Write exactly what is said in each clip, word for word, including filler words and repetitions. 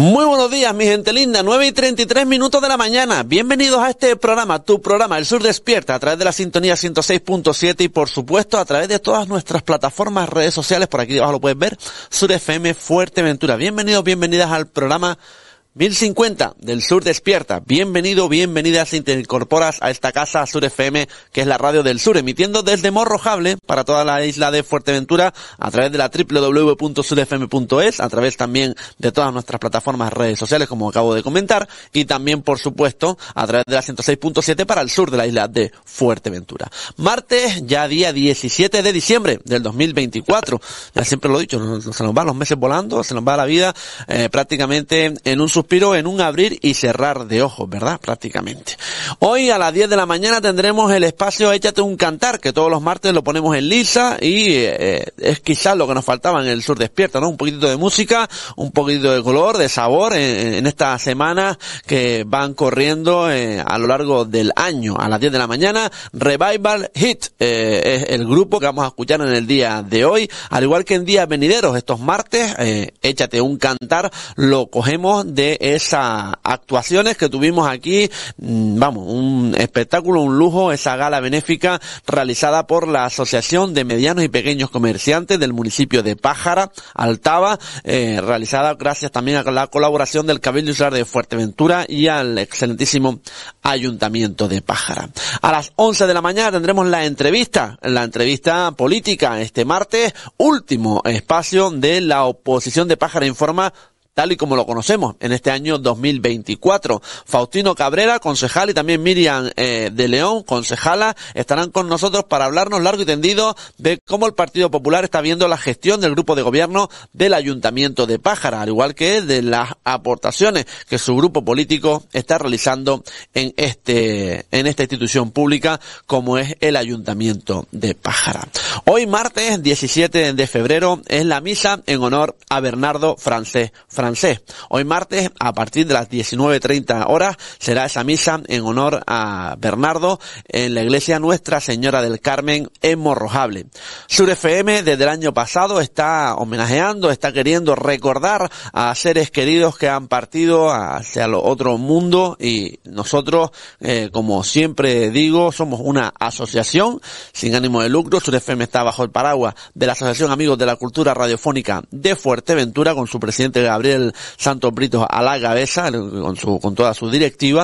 Muy buenos días, mi gente linda, nueve y treinta y tres minutos de la mañana. Bienvenidos a este programa, tu programa, El Sur Despierta, a través de la sintonía ciento seis punto siete y por supuesto a través de todas nuestras plataformas, redes sociales, por aquí debajo lo puedes ver, Sur F M Fuerteventura. Bienvenidos, bienvenidas al programa mil cincuenta del Sur Despierta. Bienvenido, bienvenida si te incorporas a esta casa Sur F M, que es la radio del sur, emitiendo desde Morrojable para toda la isla de Fuerteventura a través de la doble u doble u doble u punto sur f m punto es, a través también de todas nuestras plataformas, redes sociales, como acabo de comentar, y también, por supuesto, a través de la ciento seis punto siete para el sur de la isla de Fuerteventura. Martes, ya día diecisiete de diciembre del dos mil veinticuatro. Ya siempre lo he dicho, se nos van los meses volando, se nos va la vida eh, prácticamente en un suspiro, en un abrir y cerrar de ojos, ¿verdad? Prácticamente. Hoy a las diez de la mañana tendremos el espacio Échate un Cantar, que todos los martes lo ponemos en lisa y eh, es quizás lo que nos faltaba en el Sur Despierta, ¿no? Un poquitito de música, un poquitito de color, de sabor en, en estas semanas que van corriendo eh, a lo largo del año. A las diez de la mañana, Revival Hit eh, es el grupo que vamos a escuchar en el día de hoy, al igual que en días venideros, estos martes, eh, Échate un Cantar, lo cogemos de esas actuaciones que tuvimos aquí, vamos, un espectáculo, un lujo, esa gala benéfica realizada por la Asociación de Medianos y Pequeños Comerciantes del municipio de Pájara, Altava, eh, realizada gracias también a la colaboración del Cabildo Insular de Fuerteventura y al excelentísimo Ayuntamiento de Pájara. A las once de la mañana tendremos la entrevista, la entrevista política este martes, último espacio de la oposición de Pájara Informa, tal y como lo conocemos en este año dos mil veinticuatro. Faustino Cabrera, concejal, y también Miriam eh, de León, concejala, estarán con nosotros para hablarnos largo y tendido de cómo el Partido Popular está viendo la gestión del grupo de gobierno del Ayuntamiento de Pájara, al igual que de las aportaciones que su grupo político está realizando en este en esta institución pública como es el Ayuntamiento de Pájara. Hoy martes diecisiete de febrero es la misa en honor a Bernardo Francés. francés. Hoy martes, a partir de las diecinueve treinta horas, será esa misa en honor a Bernardo en la iglesia Nuestra Señora del Carmen en Morrojable. Sur F M desde el año pasado está homenajeando, está queriendo recordar a seres queridos que han partido hacia el otro mundo y nosotros, eh, como siempre digo, somos una asociación sin ánimo de lucro. Sur F M está bajo el paraguas de la Asociación Amigos de la Cultura Radiofónica de Fuerteventura, con su presidente Gabriel Santos Britos a la cabeza, con su, con toda su directiva.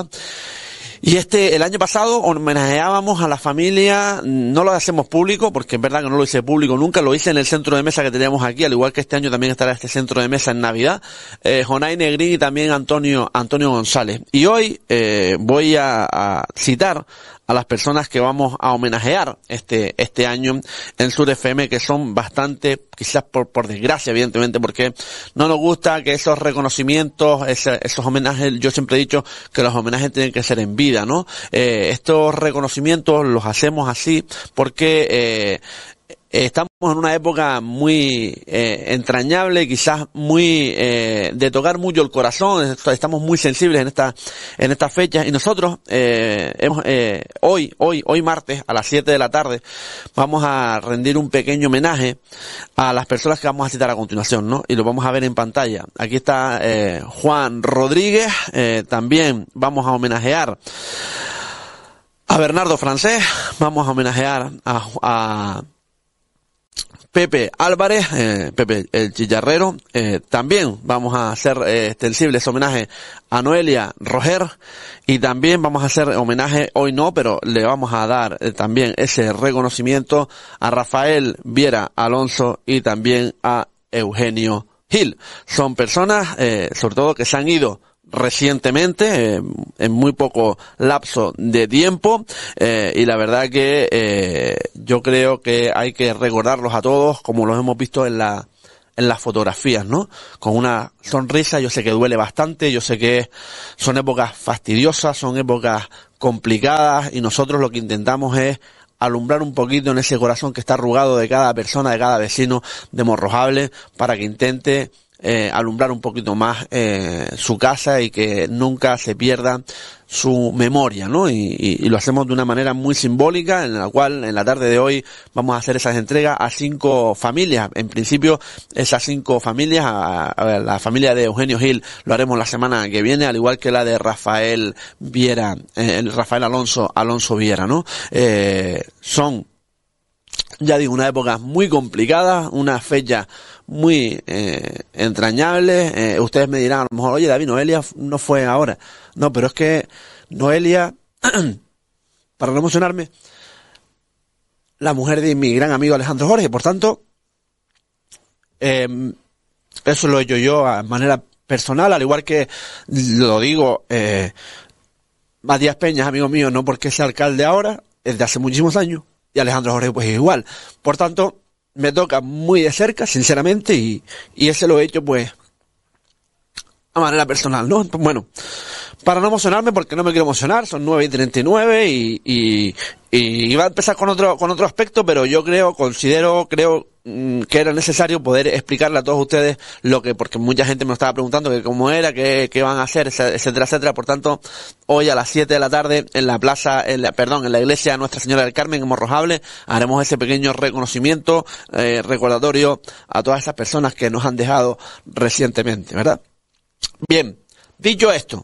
Y este, el año pasado homenajeábamos a la familia, no lo hacemos público, porque es verdad que no lo hice público nunca, lo hice en el centro de mesa que teníamos aquí, al igual que este año también estará este centro de mesa en Navidad, eh, Jonay Negrín y también Antonio, Antonio González. Y hoy, eh, voy a, a citar a las personas que vamos a homenajear este este año en Sur F M, que son bastante, quizás por por desgracia, evidentemente, porque no nos gusta que esos reconocimientos, ese, esos homenajes, yo siempre he dicho que los homenajes tienen que ser en vida, ¿no? Eh, estos reconocimientos los hacemos así porque eh, estamos en una época muy eh, entrañable, quizás muy eh, de tocar mucho el corazón. Estamos muy sensibles en esta en estas fechas y nosotros eh, hemos eh, hoy hoy hoy martes a las siete de la tarde vamos a rendir un pequeño homenaje a las personas que vamos a citar a continuación, ¿no? Y lo vamos a ver en pantalla. Aquí está eh, Juan Rodríguez. Eh, también vamos a homenajear a Bernardo Francés. Vamos a homenajear a, a Pepe Álvarez, eh, Pepe el Chillarrero. Eh, también vamos a hacer eh, extensible ese homenaje a Noelia Roger, y también vamos a hacer homenaje, hoy no, pero le vamos a dar eh, también ese reconocimiento a Rafael Viera Alonso y también a Eugenio Gil. Son personas, eh, sobre todo, que se han ido recientemente, eh, en muy poco lapso de tiempo, eh, y la verdad que eh, yo creo que hay que recordarlos a todos como los hemos visto en la en las fotografías, ¿no? Con una sonrisa. Yo sé que duele bastante, yo sé que son épocas fastidiosas, son épocas complicadas, y nosotros lo que intentamos es alumbrar un poquito en ese corazón que está arrugado de cada persona, de cada vecino de Morrojable, para que intente eh, alumbrar un poquito más eh, su casa y que nunca se pierda su memoria, ¿no? Y, y, y lo hacemos de una manera muy simbólica, en la cual en la tarde de hoy vamos a hacer esas entregas a cinco familias. En principio, esas cinco familias, a, a la familia de Eugenio Gil lo haremos la semana que viene, al igual que la de Rafael Viera, eh, Rafael Alonso, Alonso Viera, ¿no? Eh, son, ya digo, una época muy complicada, una fecha muy eh, entrañable. Eh, ustedes me dirán, a lo mejor, oye David, Noelia no fue ahora. No, pero es que Noelia, para no emocionarme, la mujer de mi gran amigo Alejandro Jorge, por tanto, eh, eso lo he hecho yo a manera personal, al igual que lo digo, eh, Matías Peña es amigo mío, no porque sea alcalde ahora, es de hace muchísimos años, y Alejandro Jorge pues es igual. Por tanto, me toca muy de cerca, sinceramente, y, y ese lo he hecho pues a manera personal, ¿no? Bueno, para no emocionarme, porque no me quiero emocionar, son nueve y treinta y nueve y, y, y iba a empezar con otro, con otro aspecto, pero yo creo, considero, creo mmm, que era necesario poder explicarle a todos ustedes lo que, porque mucha gente me estaba preguntando que cómo era, qué, qué van a hacer, etcétera, etcétera. Por tanto, hoy a las siete de la tarde en la plaza, en la, perdón, en la iglesia Nuestra Señora del Carmen en Morrojable, haremos ese pequeño reconocimiento, eh, recordatorio a todas esas personas que nos han dejado recientemente, ¿verdad? Bien, dicho esto,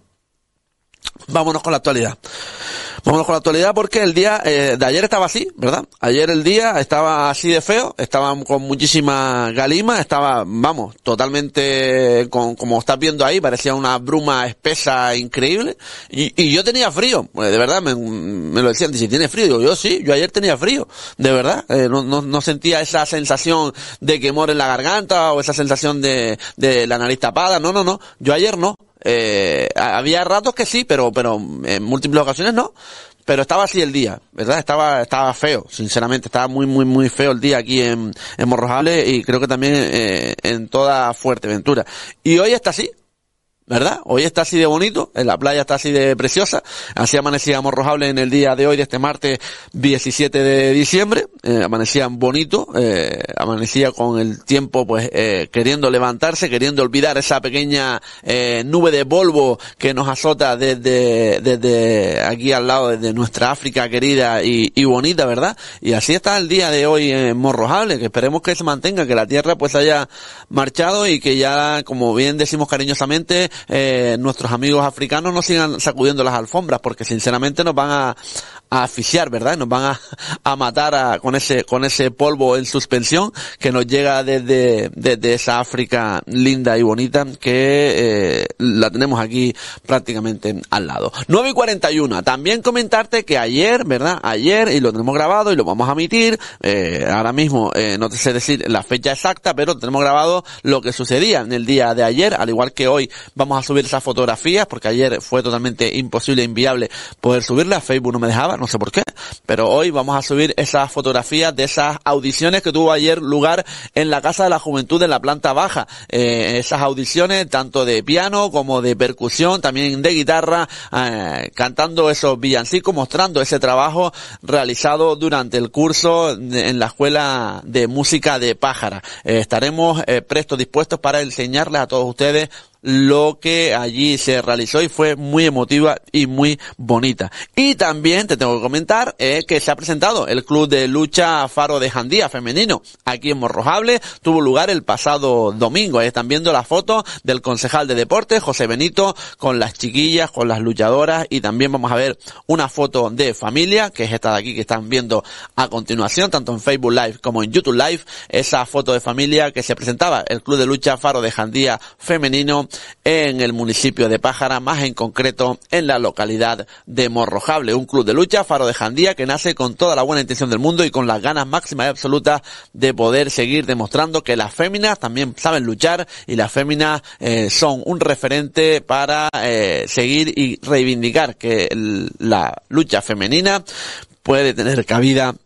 vámonos con la actualidad. Vámonos con la actualidad porque el día eh, de ayer estaba así, ¿verdad? Ayer el día estaba así de feo, estaba con muchísima galima, estaba, vamos, totalmente, con, como estás viendo ahí, parecía una bruma espesa increíble. Y, y yo tenía frío, pues de verdad, me, me lo decían, dice, ¿tienes frío? Digo, yo sí, yo ayer tenía frío, de verdad. Eh, no, no, no sentía esa sensación de quemor en la garganta o esa sensación de, de la nariz tapada, no, no, no, yo ayer no. Eh, había ratos que sí, pero, pero en múltiples ocasiones no. Pero estaba así el día, ¿verdad? Estaba, estaba feo, sinceramente, estaba muy, muy, muy feo el día aquí en, en Morrojable y creo que también, eh, en toda Fuerteventura. Y hoy está así, ¿verdad? Hoy está así de bonito, en la playa está así de preciosa, así amanecía Morrojable en el día de hoy, de este martes diecisiete de diciembre, eh, amanecía bonito, eh, amanecía con el tiempo pues eh, queriendo levantarse, queriendo olvidar esa pequeña eh, nube de polvo que nos azota desde, desde aquí al lado, desde nuestra África querida y, y bonita, ¿verdad? Y así está el día de hoy en Morrojable, que esperemos que se mantenga, que la tierra pues haya marchado y que ya, como bien decimos cariñosamente, Eh, nuestros amigos africanos no sigan sacudiendo las alfombras, porque sinceramente nos van a, a asfixiar, ¿verdad? Nos van a, a matar a, con ese con ese polvo en suspensión que nos llega desde, desde esa África linda y bonita que eh, la tenemos aquí prácticamente al lado. nueve y cuarenta y uno. También comentarte que ayer, ¿verdad? Ayer, y lo tenemos grabado y lo vamos a emitir, eh, ahora mismo eh, no te sé decir la fecha exacta, pero tenemos grabado lo que sucedía en el día de ayer, al igual que hoy vamos a subir esas fotografías, porque ayer fue totalmente imposible, inviable poder subirlas, Facebook no me dejaba, no sé por qué, pero hoy vamos a subir esas fotografías de esas audiciones que tuvo ayer lugar en la Casa de la Juventud en la planta baja, eh, esas audiciones tanto de piano como de percusión, también de guitarra, eh, cantando esos villancicos, mostrando ese trabajo realizado durante el curso de, en la Escuela de Música de Pájara. Eh, estaremos eh, prestos, dispuestos para enseñarles a todos ustedes lo que allí se realizó y fue muy emotiva y muy bonita. Y también te tengo que comentar eh, que se ha presentado el Club de Lucha Faro de Jandía femenino aquí en Morrojable. Tuvo lugar el pasado domingo. Ahí están viendo la foto del concejal de deportes, José Benito, con las chiquillas, con las luchadoras, y también vamos a ver una foto de familia, que es esta de aquí que están viendo a continuación, tanto en Facebook Live como en YouTube Live, esa foto de familia que se presentaba el Club de Lucha Faro de Jandía femenino en el municipio de Pájara, más en concreto en la localidad de Morrojable. Un club de lucha, Faro de Jandía, que nace con toda la buena intención del mundo y con las ganas máximas y absolutas de poder seguir demostrando que las féminas también saben luchar y las féminas eh, son un referente para eh, seguir y reivindicar que el, la lucha femenina puede tener cabida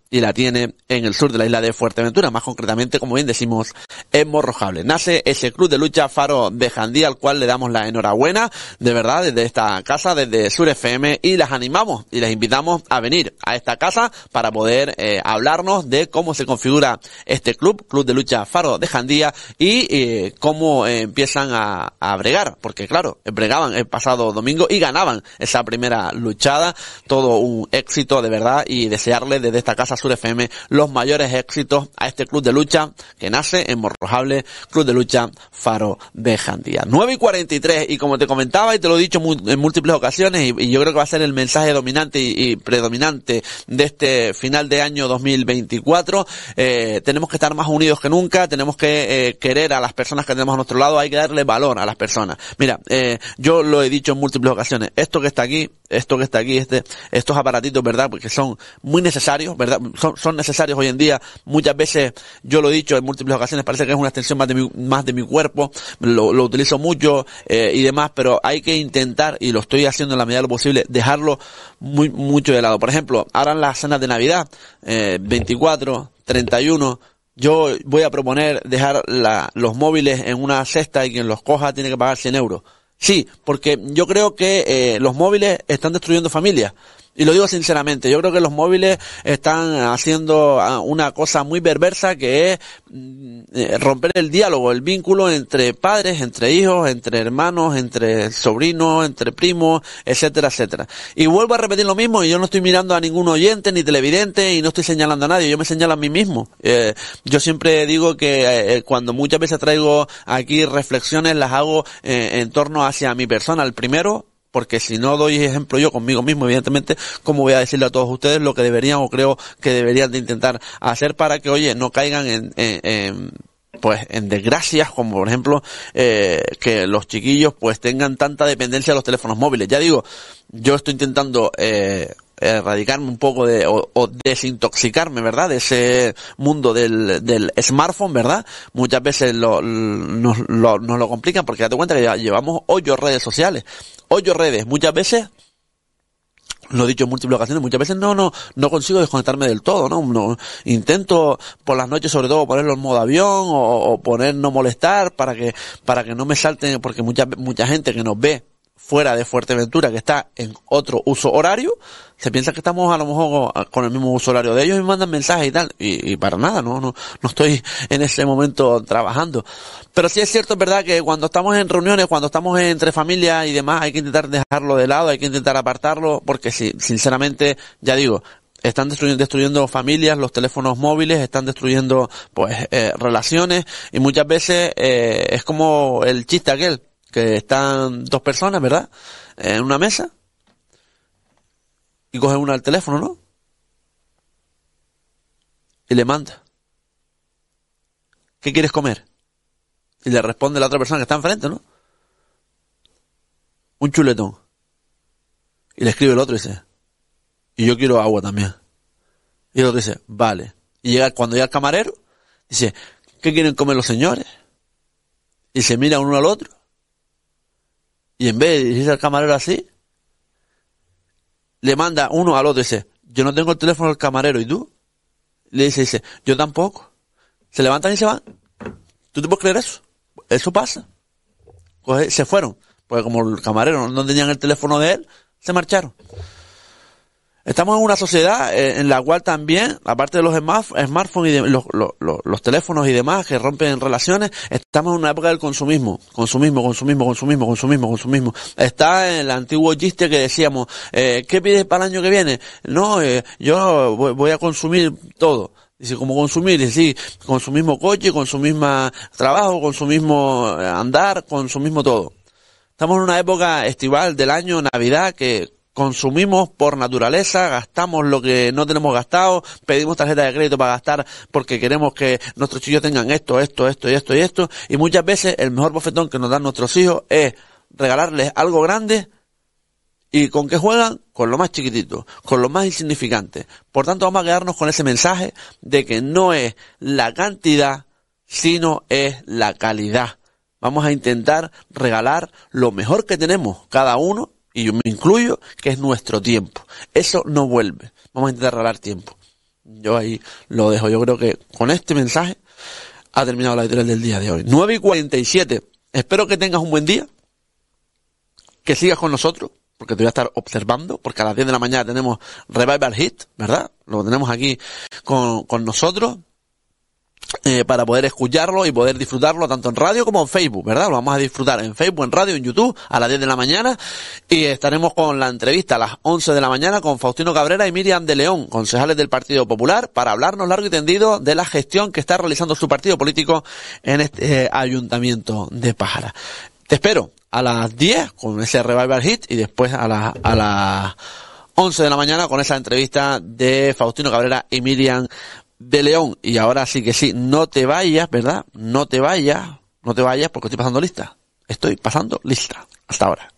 y la tiene en el sur de la isla de Fuerteventura, más concretamente, como bien decimos, en Morrojable. Nace ese Club de Lucha Faro de Jandía, al cual le damos la enhorabuena, de verdad, desde esta casa, desde Sur F M, y las animamos y les invitamos a venir a esta casa para poder eh, hablarnos de cómo se configura este club, Club de Lucha Faro de Jandía, y eh, cómo eh, empiezan a, a bregar, porque claro, bregaban el pasado domingo y ganaban esa primera luchada. Todo un éxito, de verdad, y desearle desde esta casa Sur F M los mayores éxitos a este club de lucha que nace en Morrojable, Club de Lucha Faro de Jandía. nueve y cuarenta y tres, y como te comentaba y te lo he dicho en múltiples ocasiones, y, y yo creo que va a ser el mensaje dominante y, y predominante de este final de año dos mil veinticuatro, eh, tenemos que estar más unidos que nunca, tenemos que eh, querer a las personas que tenemos a nuestro lado, hay que darle valor a las personas. Mira, eh, yo lo he dicho en múltiples ocasiones, esto que está aquí, esto que está aquí, este, estos aparatitos, ¿verdad? Porque son muy necesarios, ¿verdad? Son, son necesarios hoy en día. Muchas veces, yo lo he dicho en múltiples ocasiones, parece que es una extensión más de mi, más de mi cuerpo, lo, lo utilizo mucho, eh, y demás, pero hay que intentar, y lo estoy haciendo en la medida de lo posible, dejarlo muy, mucho de lado. Por ejemplo, ahora en las cenas de Navidad, eh, veinticuatro, treinta y uno, yo voy a proponer dejar la, los móviles en una cesta y quien los coja tiene que pagar cien euros. Sí, porque yo creo que eh, los móviles están destruyendo familias. Y lo digo sinceramente, yo creo que los móviles están haciendo una cosa muy perversa, que es eh, romper el diálogo, el vínculo entre padres, entre hijos, entre hermanos, entre sobrinos, entre primos, etcétera, etcétera. Y vuelvo a repetir lo mismo, y yo no estoy mirando a ningún oyente ni televidente y no estoy señalando a nadie, yo me señalo a mí mismo. Eh, yo siempre digo que eh, cuando muchas veces traigo aquí reflexiones, las hago eh, en torno hacia mi persona. El primero, porque si no doy ejemplo yo conmigo mismo, evidentemente, ¿cómo voy a decirle a todos ustedes lo que deberían o creo que deberían de intentar hacer para que, oye, no caigan en, en, en pues en desgracias, como por ejemplo eh, que los chiquillos pues tengan tanta dependencia de los teléfonos móviles? Ya digo, yo estoy intentando eh erradicarme un poco de, o, o desintoxicarme, ¿verdad?, de ese mundo del, del smartphone, ¿verdad? Muchas veces lo, nos, lo, nos lo complican, porque date cuenta que ya llevamos ocho redes sociales, ocho redes, muchas veces, lo he dicho en múltiples ocasiones, muchas veces no, no, no consigo desconectarme del todo, ¿no? No intento por las noches sobre todo ponerlo en modo avión, o, o poner no molestar para que, para que no me salten, porque mucha, mucha gente que nos ve fuera de Fuerteventura, que está en otro uso horario, se piensa que estamos a lo mejor con el mismo uso horario de ellos y me mandan mensajes y tal, y, y para nada, no, no, no estoy en ese momento trabajando. Pero sí es cierto, es verdad que cuando estamos en reuniones, cuando estamos entre familia y demás, hay que intentar dejarlo de lado, hay que intentar apartarlo, porque sí, sinceramente, ya digo, están destruyendo, destruyendo familias, los teléfonos móviles, están destruyendo, pues, eh, relaciones, y muchas veces, eh, es como el chiste aquel, que están dos personas, ¿verdad?, en una mesa, y coge una al teléfono, ¿no?, y le manda: ¿qué quieres comer? Y le responde la otra persona que está enfrente, ¿no?: un chuletón. Y le escribe el otro y dice: y yo quiero agua también. Y el otro dice: vale. Y llega, cuando llega el camarero, dice: ¿qué quieren comer los señores? Y se mira uno al otro, y en vez de dirigirse al camarero así, le manda uno al otro y dice: yo no tengo el teléfono del camarero, ¿y tú? Le dice, dice, yo tampoco. Se levantan y se van. ¿Tú te puedes creer eso? Eso pasa. Pues se fueron. Porque como el camarero no tenían el teléfono de él, se marcharon. Estamos en una sociedad eh, en la cual también, aparte de los smartphones y de, los, los, los, los teléfonos y demás que rompen relaciones, estamos en una época del consumismo. Consumismo, consumismo, consumismo, consumismo, consumismo. Está en el antiguo chiste que decíamos, eh, ¿qué pides para el año que viene? No, eh, yo voy, voy a consumir todo. Dice, ¿cómo consumir? Dice, sí, con su mismo coche, con su mismo trabajo, con su mismo andar, con su mismo todo. Estamos en una época estival del año, Navidad, que consumimos por naturaleza, gastamos lo que no tenemos gastado, pedimos tarjeta de crédito para gastar porque queremos que nuestros chicos tengan esto, esto, esto y esto y esto, y muchas veces el mejor bofetón que nos dan nuestros hijos es regalarles algo grande. ¿Y con qué juegan? Con lo más chiquitito, con lo más insignificante. Por tanto, vamos a quedarnos con ese mensaje de que no es la cantidad, sino es la calidad. Vamos a intentar regalar lo mejor que tenemos cada uno, y yo me incluyo, que es nuestro tiempo. Eso no vuelve. Vamos a intentar regalar tiempo. Yo ahí lo dejo. Yo creo que con este mensaje ha terminado la editorial del día de hoy. nueve y cuarenta y siete. Espero que tengas un buen día. Que sigas con nosotros, porque te voy a estar observando, porque a las diez de la mañana tenemos Revival Hit, ¿verdad? Lo tenemos aquí con, con nosotros. Eh, para poder escucharlo y poder disfrutarlo tanto en radio como en Facebook, ¿verdad? Lo vamos a disfrutar en Facebook, en radio, en YouTube a las diez de la mañana y estaremos con la entrevista a las once de la mañana con Faustino Cabrera y Miriam de León, concejales del Partido Popular, para hablarnos largo y tendido de la gestión que está realizando su partido político en este eh, Ayuntamiento de Pájara. Te espero a las diez con ese Revival Hit y después a, la, a las once de la mañana con esa entrevista de Faustino Cabrera y Miriam de León. Y ahora sí que sí, no te vayas, ¿verdad? No te vayas, no te vayas porque estoy pasando lista. Estoy pasando lista. Hasta ahora.